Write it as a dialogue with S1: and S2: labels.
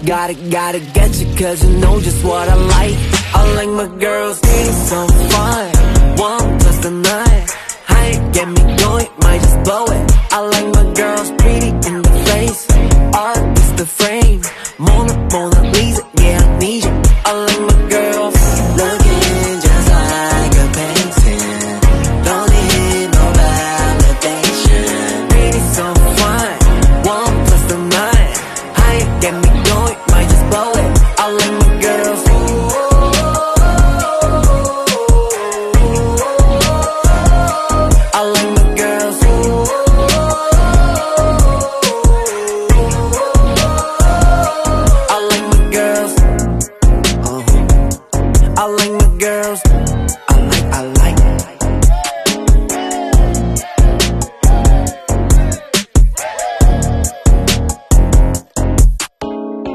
S1: Gotta get you cause you know just what I like. I like my girls need some fun. One plus the night. I get me going, might just blow it. I like my girls pretty in the face. Art is the frame. Mona